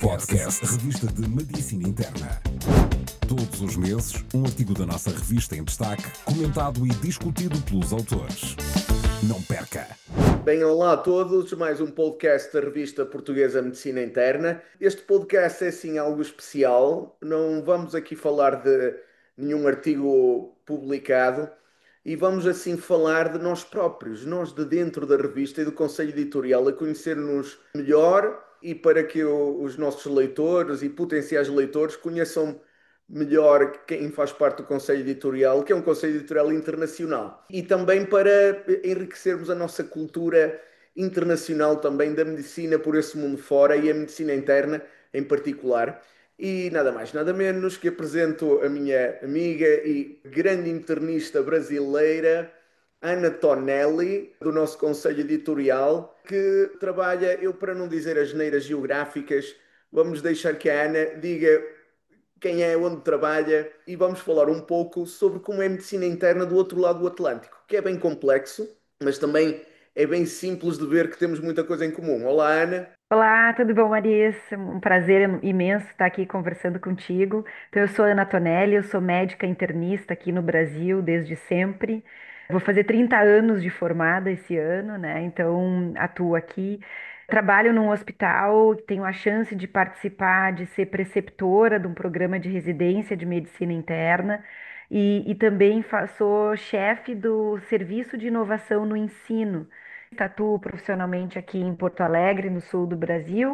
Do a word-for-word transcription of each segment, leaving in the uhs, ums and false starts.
Podcast, a revista de medicina interna. Todos os meses, um artigo da nossa revista em destaque, comentado e discutido pelos autores. Não perca! Bem, olá a todos, mais um podcast da revista portuguesa Medicina Interna. Este podcast é assim algo especial, não vamos aqui falar de nenhum artigo publicado e vamos assim falar de nós próprios, nós de dentro da revista e do conselho editorial, a conhecer-nos melhor e para que o- os nossos leitores e potenciais leitores conheçam melhor quem faz parte do Conselho Editorial, que é um Conselho Editorial internacional. E também para enriquecermos a nossa cultura internacional também da medicina por esse mundo fora e a medicina interna em particular. E nada mais, nada menos que apresento a minha amiga e grande internista brasileira, Ana Tonelli, do nosso Conselho Editorial, que trabalha, eu para não dizer as neiras geográficas, vamos deixar que a Ana diga quem é, onde trabalha e vamos falar um pouco sobre como é a medicina interna do outro lado do Atlântico, que é bem complexo, mas também é bem simples de ver que temos muita coisa em comum. Olá, Ana. Olá, tudo bom, Marisa? Um prazer imenso estar aqui conversando contigo. Então, eu sou Ana Tonelli, eu sou médica internista aqui no Brasil desde sempre. Vou fazer trinta anos de formada esse ano, né? Então, atuo aqui. Trabalho num hospital, tenho a chance de participar, de ser preceptora de um programa de residência de medicina interna e, e também fa- sou chefe do Serviço de Inovação no Ensino. Atuo profissionalmente aqui em Porto Alegre, no sul do Brasil,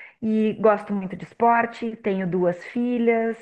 e gosto muito de esporte, tenho duas filhas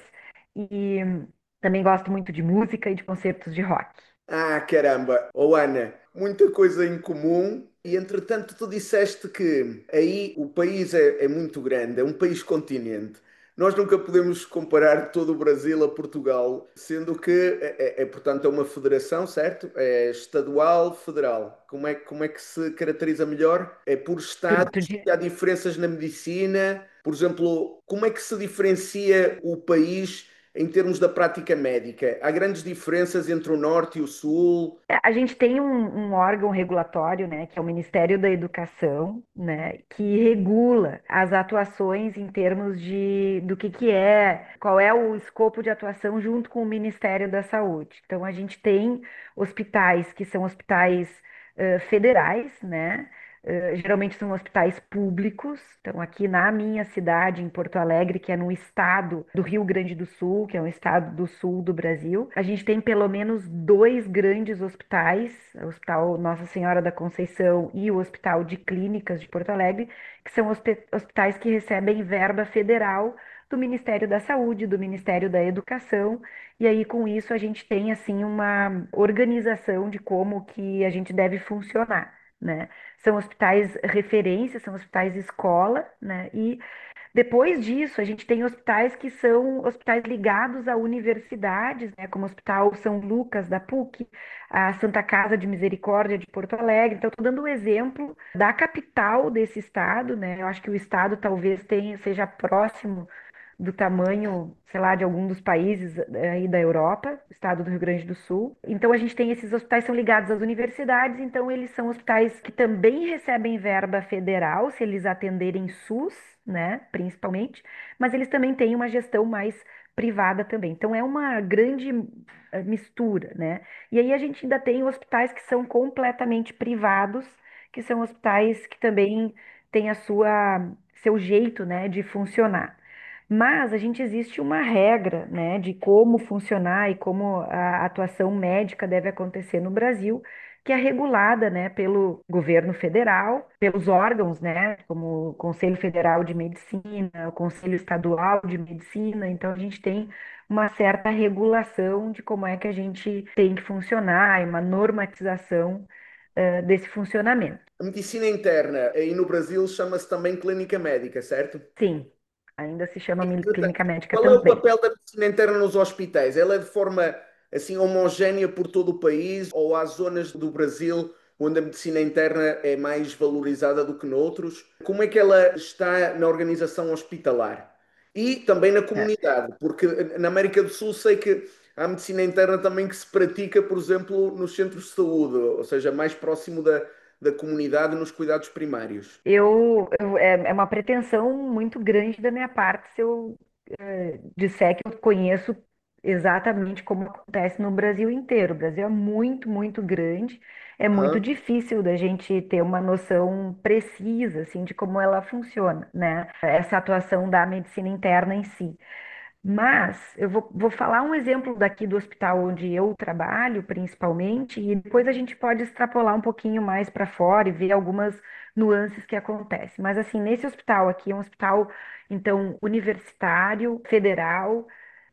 e também gosto muito de música e de concertos de rock. Ah, caramba. Oh, Ana, muita coisa em comum. E entretanto, tu disseste que aí o país é, é muito grande, é um país-continente. Nós nunca podemos comparar todo o Brasil a Portugal, sendo que é, é- é, portanto, é uma federação, certo? É estadual, federal. Como é, como é que se caracteriza melhor? É por Tu, tu estados di- que há diferenças na medicina. Por exemplo, como é que se diferencia o país em termos da prática médica? Há grandes diferenças entre o norte e o sul? É, A gente tem um, um órgão regulatório, né, que é o Ministério da Educação, né, que regula as atuações em termos de do que que é, qual é o escopo de atuação junto com o Ministério da Saúde. Então, a gente tem hospitais que são hospitais eh, federais, né? Eh, geralmente são hospitais públicos. Então, aqui na minha cidade, em Porto Alegre, que é no estado do Rio Grande do Sul, que é um estado do sul do Brasil, a gente tem pelo menos dois grandes hospitais, o Hospital Nossa Senhora da Conceição e o Hospital de Clínicas de Porto Alegre, que são hospi- hospitais que recebem verba federal do Ministério da Saúde, do Ministério da Educação, e aí com isso a gente tem assim uma organização de como que a gente deve funcionar, né? São hospitais referência, são hospitais escola, né? E depois disso, a gente tem hospitais que são hospitais ligados a universidades, né? Como o Hospital São Lucas da PUC, a Santa Casa de Misericórdia de Porto Alegre. Então, estou dando o exemplo da capital desse estado, né? Eu acho que o estado talvez tenha, seja próximo do tamanho, sei lá, de algum dos países eh, aí da Europa, estado do Rio Grande do Sul. Então a gente tem esses hospitais são ligados às universidades, então eles são hospitais que também recebem verba federal, se eles atenderem SUS, né, principalmente, mas eles também têm uma gestão mais privada também. Então é uma grande eh, mistura, né? E aí a gente ainda tem hospitais que são completamente privados, que são hospitais que também têm a sua seu jeito, né, de funcionar. Mas a gente existe uma regra, né, de como funcionar e como a atuação médica deve acontecer no Brasil, que é regulada, né, pelo governo federal, pelos órgãos, né, como o Conselho Federal de Medicina, o Conselho Estadual de Medicina. Então a gente tem uma certa regulação de como é que a gente tem que funcionar e uma normatização, eh, desse funcionamento. A medicina interna aí no Brasil chama-se também clínica médica, certo? Sim, ainda se chama mil- Entretanto, clínica médica qual é o também. papel da medicina interna nos hospitais? Ela é de forma assim homogénea por todo o país ou há zonas do Brasil onde a medicina interna é mais valorizada do que noutros? Como é que ela está na organização hospitalar? E também na É. comunidade, porque na América do Sul sei que há medicina interna também que se pratica, por exemplo, nos centros de saúde, ou seja, mais próximo da, da comunidade nos cuidados primários. Eu, eu- é, é uma pretensão muito grande da minha parte se eu disser que eu conheço exatamente como acontece no Brasil inteiro. O Brasil é muito, muito grande, é muito Aham. difícil da gente ter uma noção precisa, assim, de como ela funciona, né? Essa atuação da medicina interna em si. Mas eu vou, vou falar um exemplo daqui do hospital onde eu trabalho, principalmente, e depois a gente pode extrapolar um pouquinho mais para fora e ver algumas nuances que acontecem. Mas assim, nesse hospital aqui, é um hospital, então, universitário, federal,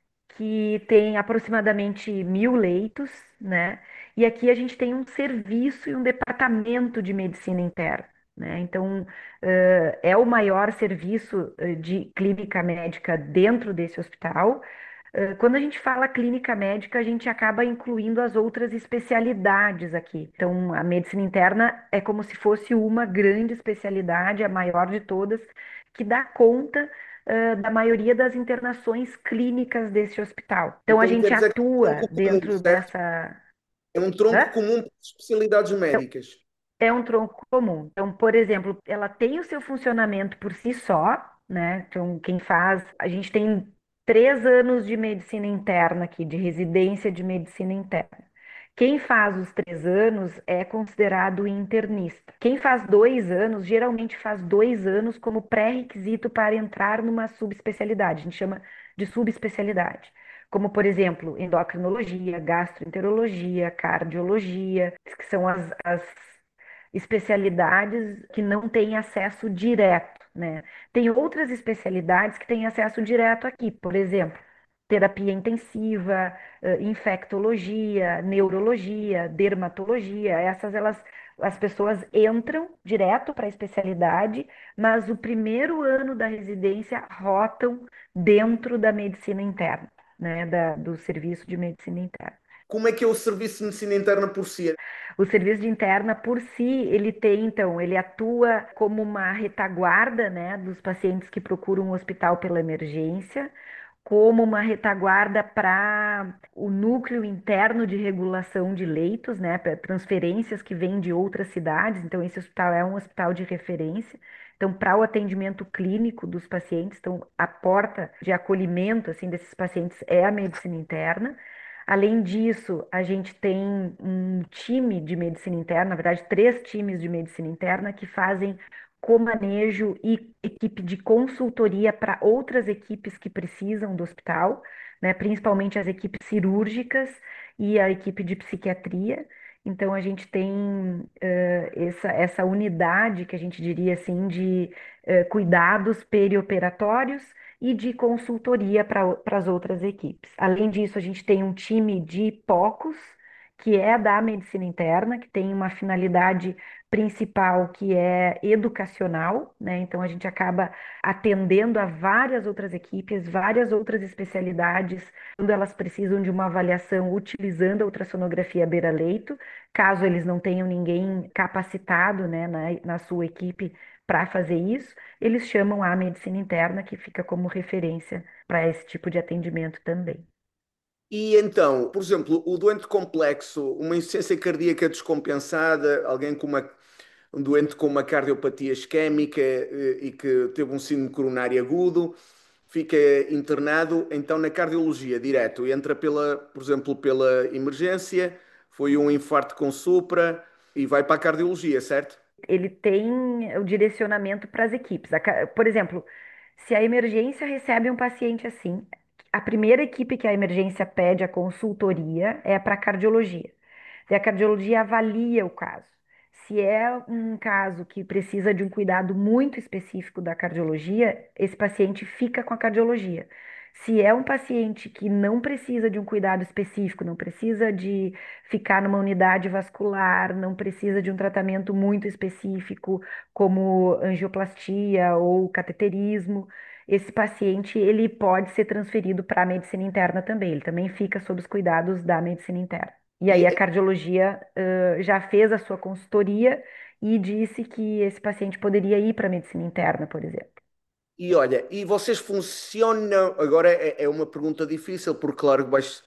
que tem aproximadamente mil leitos, né? E aqui a gente tem um serviço e um departamento de medicina interna, né? Então, eh, é o maior serviço eh, de clínica médica dentro desse hospital. Eh, Quando a gente fala clínica médica, a gente acaba incluindo as outras especialidades aqui. Então, a medicina interna é como se fosse uma grande especialidade, a maior de todas, que dá conta ãh, da maioria das internações clínicas desse hospital. Então, a Então quer gente dizer que é um atua tronco comum, dentro certo? dessa. É um Hã? tronco comum para as especialidades médicas. É um tronco comum. Então, por exemplo, ela tem o seu funcionamento por si só, né? Então, quem faz. A gente tem três anos de medicina interna aqui, de residência de medicina interna. Quem faz os três anos é considerado internista. Quem faz dois anos, geralmente faz dois anos como pré-requisito para entrar numa subespecialidade. A gente chama de subespecialidade. Como, por exemplo, endocrinologia, gastroenterologia, cardiologia, que são as, as especialidades que não têm acesso direto, né? Tem outras especialidades que têm acesso direto aqui, por exemplo, terapia intensiva, eh, infectologia, neurologia, dermatologia, essas elas as pessoas entram direto para a especialidade, mas o primeiro ano da residência rotam dentro da medicina interna, né, da, do serviço de medicina interna. Como é que é o serviço de medicina interna por si? O serviço de interna, por si, ele tem, então, ele atua como uma retaguarda, né, dos pacientes que procuram um hospital pela emergência, como uma retaguarda para o núcleo interno de regulação de leitos, né, para transferências que vêm de outras cidades. Então, esse hospital é um hospital de referência. Então, para o atendimento clínico dos pacientes, então, a porta de acolhimento, assim, desses pacientes é a medicina interna. Além disso, a gente tem um time de medicina interna, na verdade, três times de medicina interna que fazem comanejo e equipe de consultoria para outras equipes que precisam do hospital, né, principalmente as equipes cirúrgicas e a equipe de psiquiatria. Então, a gente tem eh, essa, essa unidade que a gente diria assim de eh, cuidados perioperatórios e de consultoria para as outras equipes. Além disso, a gente tem um time de POCOS, que é da medicina interna, que tem uma finalidade principal que é educacional, né? Então a gente acaba atendendo a várias outras equipes, várias outras especialidades, quando elas precisam de uma avaliação utilizando a ultrassonografia beira-leito, caso eles não tenham ninguém capacitado, né, na, na sua equipe para fazer isso, eles chamam a medicina interna, que fica como referência para esse tipo de atendimento também. E então, por exemplo, o doente complexo, uma insuficiência cardíaca descompensada, alguém com uma, um doente com uma cardiopatia isquémica eh, e que teve um síndrome coronário agudo, fica internado então na cardiologia direto, entra pela, por exemplo, pela emergência, foi um infarto com supra e vai para a cardiologia, certo? Ele tem o direcionamento para as equipes. A ca- Por exemplo, se a emergência recebe um paciente assim, a primeira equipe que a emergência pede a consultoria é para a cardiologia. E a cardiologia avalia o caso. Se é um caso que precisa de um cuidado muito específico da cardiologia, esse paciente fica com a cardiologia. Se é um paciente que não precisa de um cuidado específico, não precisa de ficar numa unidade vascular, não precisa de um tratamento muito específico, como angioplastia ou cateterismo, esse paciente ele pode ser transferido para a medicina interna também. Ele também fica sob os cuidados da medicina interna. E aí a E, cardiologia, ãh, já fez a sua consultoria e disse que esse paciente poderia ir para a medicina interna, por exemplo. e olha, e vocês funcionam, agora é, é uma pergunta difícil, porque claro que vais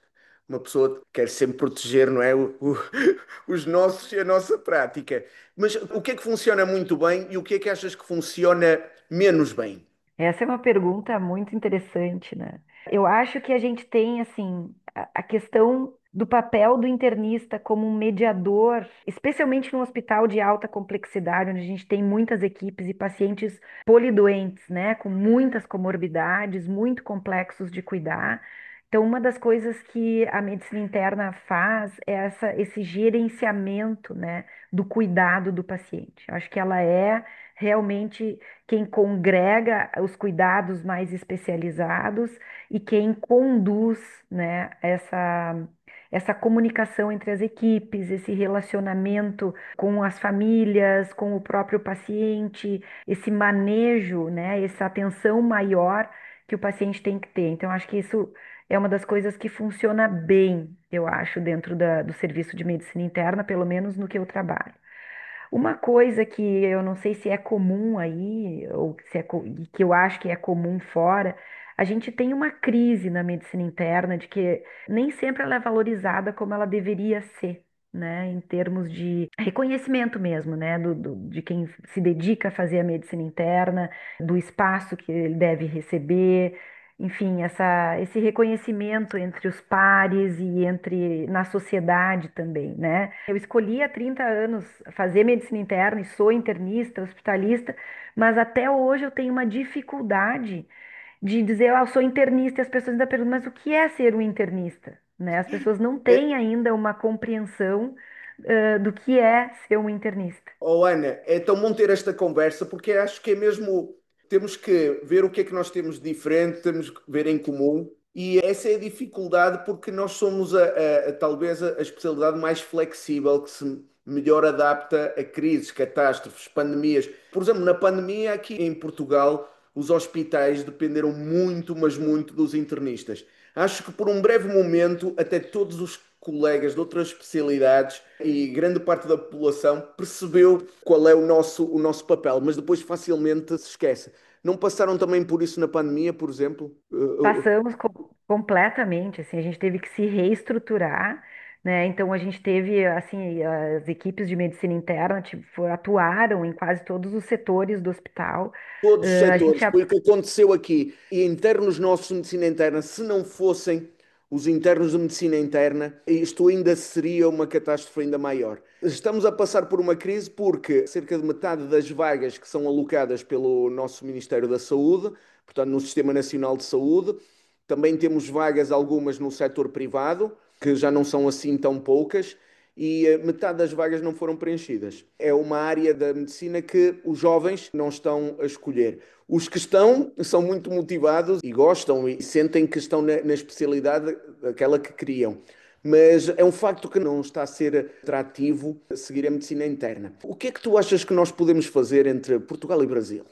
uma pessoa quer sempre proteger, não é? O- o- os nossos e a nossa prática. Mas o que é que funciona muito bem e o que é que achas que funciona menos bem? Essa é uma pergunta muito interessante, né? Eu acho que a gente tem, assim, a a questão do papel do internista como um mediador, especialmente no hospital de alta complexidade, onde a gente tem muitas equipes e pacientes polidoentes, né? Com muitas comorbidades, muito complexos de cuidar. Então, uma das coisas que a medicina interna faz é essa, esse gerenciamento, né, do cuidado do paciente. Eu acho que ela é realmente quem congrega os cuidados mais especializados e quem conduz, né, essa, essa comunicação entre as equipes, esse relacionamento com as famílias, com o próprio paciente, esse manejo, né, essa atenção maior que o paciente tem que ter. Então, acho que isso é uma das coisas que funciona bem, eu acho, dentro da- do serviço de medicina interna, pelo menos no que eu trabalho. Uma coisa que eu não sei se é comum aí, ou se é, co- e que eu acho que é comum fora, a gente tem uma crise na medicina interna de que nem sempre ela é valorizada como ela deveria ser, né? Em termos de reconhecimento mesmo, né? Do, do- de quem se dedica a fazer a medicina interna, do espaço que ele deve receber. Enfim, essa, esse reconhecimento entre os pares e entre na sociedade também, né? Eu escolhi há trinta anos fazer medicina interna e sou internista, hospitalista, mas até hoje eu tenho uma dificuldade de dizer, ah, eu sou internista, e as pessoas ainda perguntam, mas o que é ser um internista? Né? As pessoas não têm ainda uma compreensão, ãh, do que é ser um internista. Oh, Ana, é tão bom ter esta conversa porque acho que é mesmo. Temos que ver o que é que nós temos de diferente, temos que ver em comum. E essa é a dificuldade porque nós somos a, a- a- talvez a, a especialidade mais flexível que se melhor adapta a crises, catástrofes, pandemias. Por exemplo, na pandemia aqui em Portugal, os hospitais dependeram muito, mas muito dos internistas. Acho que por um breve momento, até todos os colegas de outras especialidades e grande parte da população percebeu qual é o nosso, o nosso papel, mas depois facilmente se esquece. Não passaram também por isso na pandemia, por exemplo? Uh, uh, Passamos co- completamente, assim, a gente teve que se reestruturar, né? Então a gente teve, assim, as equipes de medicina interna, tipo, atuaram em quase todos os setores do hospital. Todos os Eh, a gente setores. Foi o que aconteceu aqui. E internos nossos de medicina interna, se não fossem os internos de medicina interna, isto ainda seria uma catástrofe ainda maior. Estamos a passar por uma crise porque cerca de metade das vagas que são alocadas pelo nosso Ministério da Saúde, portanto, no Sistema Nacional de Saúde, também temos vagas algumas no setor privado, que já não são assim tão poucas, e eh, metade das vagas não foram preenchidas. É uma área da medicina que os jovens não estão a escolher. Os que estão são muito motivados e gostam e sentem que estão na, na especialidade aquela que queriam. Mas é um facto que não está a ser atrativo seguir a medicina interna. O que é que tu achas que nós podemos fazer entre Portugal e Brasil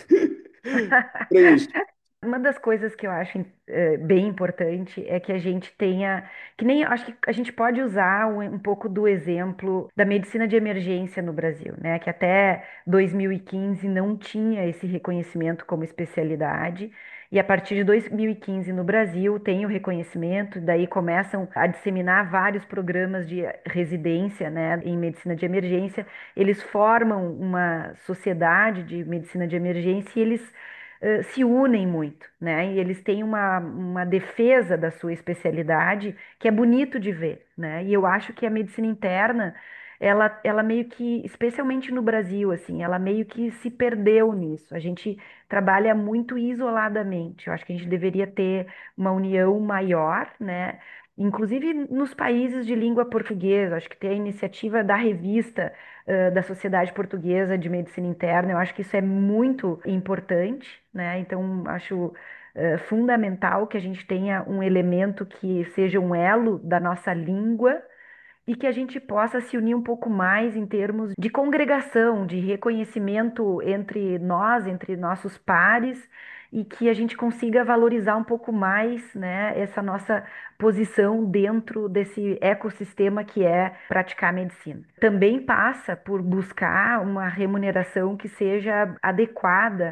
para isto? Uma das coisas que eu acho eh, bem importante é que a gente tenha, que nem acho que a gente pode usar um, um pouco do exemplo da medicina de emergência no Brasil, né? Que até dois mil e quinze não tinha esse reconhecimento como especialidade. E a partir de dois mil e quinze no Brasil tem o reconhecimento, daí começam a disseminar vários programas de residência, né, em medicina de emergência. Eles formam uma sociedade de medicina de emergência e eles eh, se unem muito, né? E eles têm uma, uma defesa da sua especialidade que é bonito de ver, né? E eu acho que a medicina interna, ela, ela meio que, especialmente no Brasil, assim, ela meio que se perdeu nisso. A gente trabalha muito isoladamente. Eu acho que a gente deveria ter uma união maior, né? Inclusive nos países de língua portuguesa, acho que tem a iniciativa da revista eh, da Sociedade Portuguesa de Medicina Interna. Eu acho que isso é muito importante, né? Então, acho eh, fundamental que a gente tenha um elemento que seja um elo da nossa língua e que a gente possa se unir um pouco mais em termos de congregação, de reconhecimento entre nós, entre nossos pares, e que a gente consiga valorizar um pouco mais, né, essa nossa posição dentro desse ecossistema que é praticar medicina. Também passa por buscar uma remuneração que seja adequada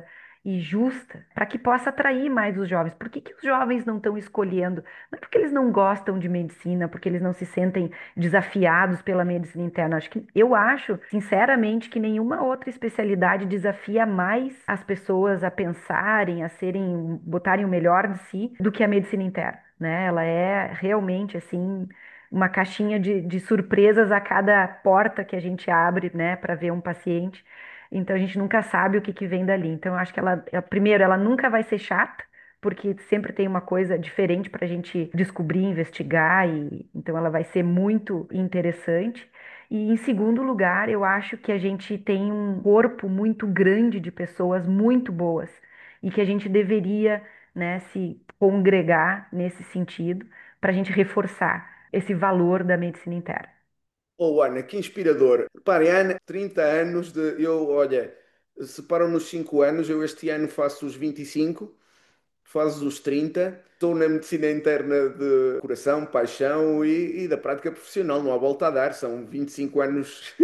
e justa, para que possa atrair mais os jovens. Por que que os jovens não estão escolhendo? Não é porque eles não gostam de medicina, porque eles não se sentem desafiados pela medicina interna. Acho que, eu acho, sinceramente, que nenhuma outra especialidade desafia mais as pessoas a pensarem, a serem, botarem o melhor de si do que a medicina interna, né? Ela é realmente assim uma caixinha de, de surpresas a cada porta que a gente abre, né, para ver um paciente. Então a gente nunca sabe o que que vem dali. Então eu acho que ela, ela- primeiro, ela nunca vai ser chata, porque sempre tem uma coisa diferente para a gente descobrir, investigar, e então ela vai ser muito interessante. E em segundo lugar, eu acho que a gente tem um corpo muito grande de pessoas muito boas e que a gente deveria, né, se congregar nesse sentido para a gente reforçar esse valor da medicina interna. Oh, Ana, que inspirador. Reparem, Ana, trinta anos de. Eu, olha, separam-nos cinco anos, eu este ano faço os vinte e cinco, fazes os trinta. Estou na medicina interna de coração, paixão e, e da prática profissional, não há volta a dar, são vinte e cinco anos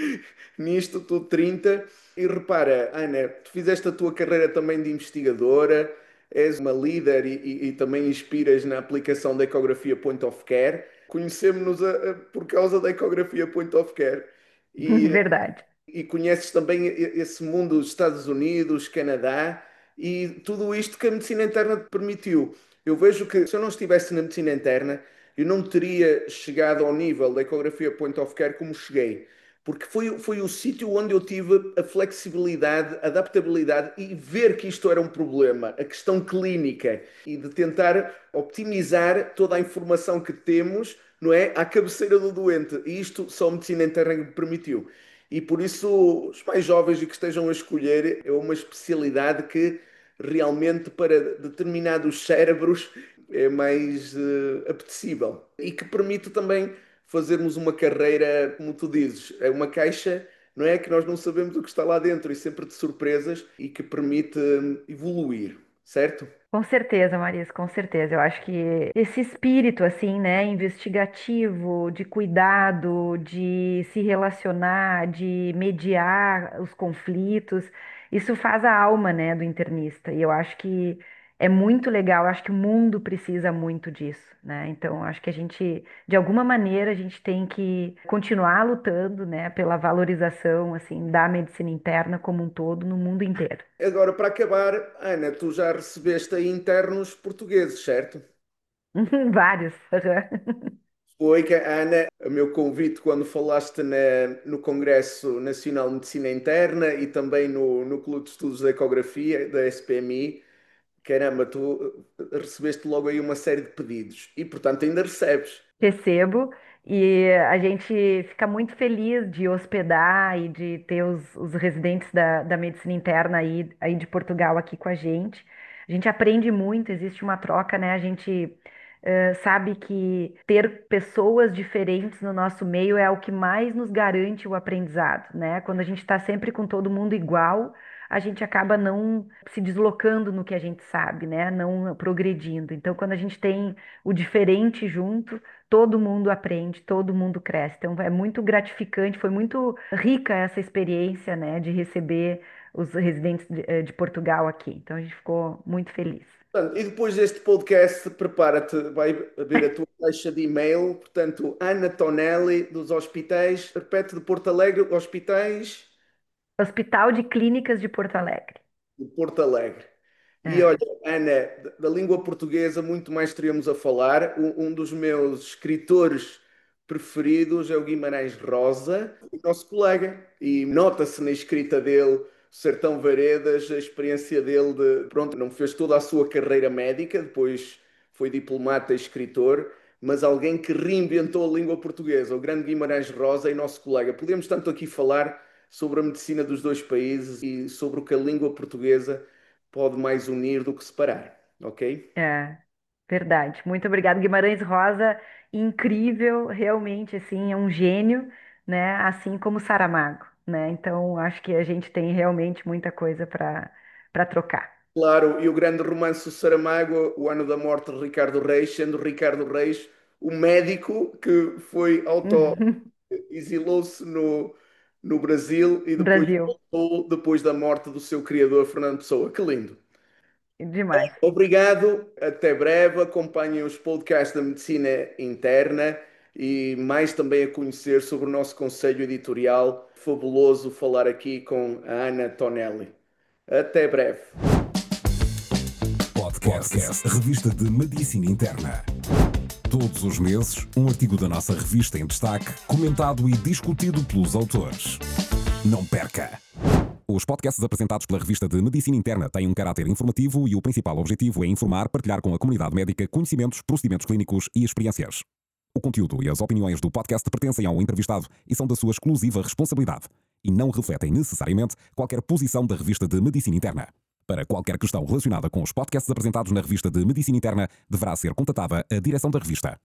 nisto, estou trinta. E repara, Ana, tu fizeste a tua carreira também de investigadora, és uma líder e, e- e também inspiras na aplicação da ecografia Point of Care. Conhecemos-nos a- a- por causa da ecografia Point of Care. E Verdade. e conheces também esse mundo dos Estados Unidos, Canadá e tudo isto que a medicina interna te permitiu. Eu vejo que se eu não estivesse na medicina interna, eu não teria chegado ao nível da ecografia point of care como cheguei. Porque foi, foi o sítio onde eu tive a flexibilidade, a adaptabilidade e ver que isto era um problema, a questão clínica e de tentar optimizar toda a informação que temos, não é, à cabeceira do doente. E isto só a medicina interna me permitiu. E por isso, os mais jovens e que estejam a escolher, é uma especialidade que realmente para determinados cérebros é mais eh, apetecível e que permite também fazermos uma carreira, como tu dizes, é uma caixa, não é? Que nós não sabemos o que está lá dentro e sempre de surpresas e que permite hum, evoluir, certo? Com certeza, Marisa, com certeza. Eu acho que esse espírito, assim, né, investigativo, de cuidado, de se relacionar, de mediar os conflitos, isso faz a alma, né, do internista. E eu acho que é muito legal. Eu acho que o mundo precisa muito disso, né? Então, eu acho que a gente, de alguma maneira, a gente tem que continuar lutando, né, pela valorização, assim, da medicina interna como um todo no mundo inteiro. Agora, para acabar, Ana, tu já recebeste aí internos portugueses, certo? Vários. Foi que a Ana, o meu convite quando falaste na- no Congresso Nacional de Medicina Interna e também no, no Clube de Estudos da Ecografia, da S P M I, caramba, tu eh, recebeste logo aí uma série de pedidos e, portanto, ainda recebes. Recebo, e a gente fica muito feliz de hospedar e de ter os, os residentes da, da medicina interna aí, aí de Portugal aqui com a gente. A gente aprende muito, existe uma troca, né? A gente eh, sabe que ter pessoas diferentes no nosso meio é o que mais nos garante o aprendizado, né? Quando a gente está sempre com todo mundo igual, a gente acaba não se deslocando no que a gente sabe, né? Não progredindo. Então, quando a gente tem o diferente junto, todo mundo aprende, todo mundo cresce. Então é muito gratificante, foi muito rica essa experiência, né, de receber os residentes de, eh, de Portugal aqui. Então a gente ficou muito feliz. Portanto, e depois deste podcast, prepara-te, vai ver a tua caixa de e-mail, portanto, Ana Tonelli, dos hospitais, repete de Porto Alegre, hospitais Hospital de Clínicas de Porto Alegre. de Porto Alegre. E olha, É. Ana, da da língua portuguesa muito mais teríamos a falar. Um, um dos meus escritores preferidos é o Guimarães Rosa, o nosso colega. E nota-se na escrita dele, Sertão Veredas, a experiência dele de, pronto, não fez toda a sua carreira médica, depois foi diplomata e escritor, mas alguém que reinventou a língua portuguesa, o grande Guimarães Rosa e nosso colega. Podemos tanto aqui falar sobre a medicina dos dois países e sobre o que a língua portuguesa pode mais unir do que separar, ok? É, verdade. Muito obrigada, Guimarães Rosa, incrível, realmente, assim, é um gênio, né? Assim como Saramago, né? Então, acho que a gente tem realmente muita coisa para para trocar. Claro, e o grande romance do Saramago, O Ano da Morte de Ricardo Reis, sendo Ricardo Reis o médico que foi auto exilou-se no, no Brasil e depois Brasil. voltou depois da morte do seu criador, Fernando Pessoa. Que lindo. Demais. Obrigado, até breve. Acompanhem os podcasts da Medicina Interna e mais também a conhecer sobre o nosso conselho editorial. Fabuloso falar aqui com a Ana Tonelli. Até breve. Podcast, Podcast, revista de Medicina Interna. Todos os meses, um artigo da nossa revista em destaque, comentado e discutido pelos autores. Não perca! Os podcasts apresentados pela revista de Medicina Interna têm um caráter informativo e o principal objetivo é informar, partilhar com a comunidade médica conhecimentos, procedimentos clínicos e experiências. O conteúdo e as opiniões do podcast pertencem ao entrevistado e são da sua exclusiva responsabilidade e não refletem necessariamente qualquer posição da revista de Medicina Interna. Para qualquer questão relacionada com os podcasts apresentados na revista de Medicina Interna, deverá ser contatada a direção da revista.